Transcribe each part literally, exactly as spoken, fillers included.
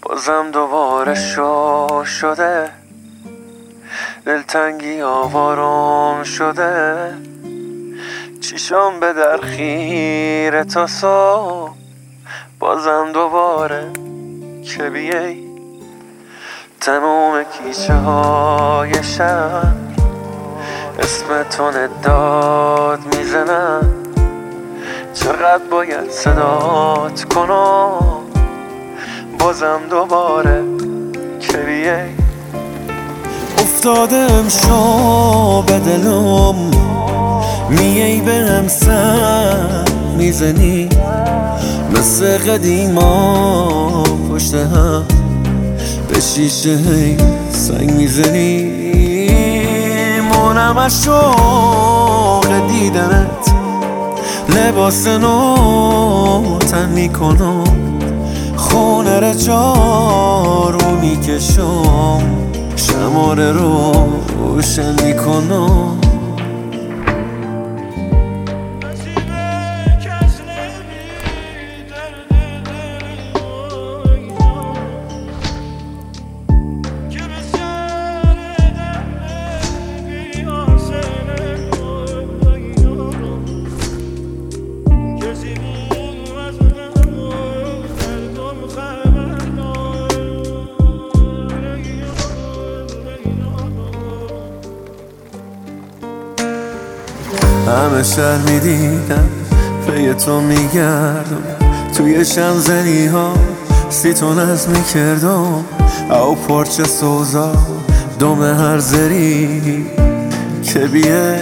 بازم دوباره شو شده، دلتنگی آوارم شده، چیشام به در خیره تا صبح. بازم دوباره که بیایی تموم کیچه های شهر اسم تو نداد میزنم. چقدر باید صدات کنم بازم دوباره که بیایی. افتاده امشو به دلم، میای به هم سر میزنی مثل قدیما پشت هم به شیشه سنگ میزنی. مونم از شوق دیدنت لباس نو تن میکنم، خونه رو جارو میکشم، شماره رو روشن میکنم. همه شهر میدیدم پی تو میگردم، توی شمزنی ها سی تو نظم میکردم، او پارچه سوزا دم هر زری که بیه.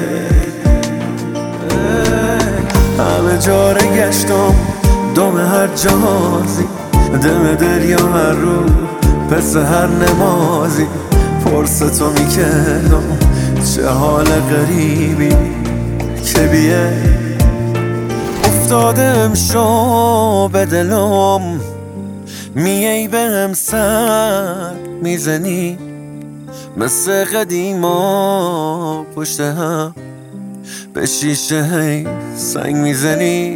همه جا رو گشتم دم هر جهازی، دم دریا هر رو پس هر نمازی، پرس تو میکردم چه حال غریبی که بیه. افتاده امشو به دلم، میای به هم سر میزنی مثل قدیما پشت هم به شیشه سنگ میزنی.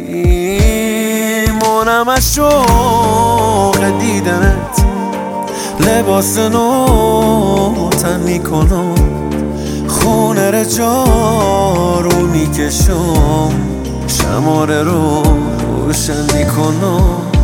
مونم از شوق دیدنت لباس نو تن میکنم، خونه رو جارو میکشم، شماره رو روشن میکنم.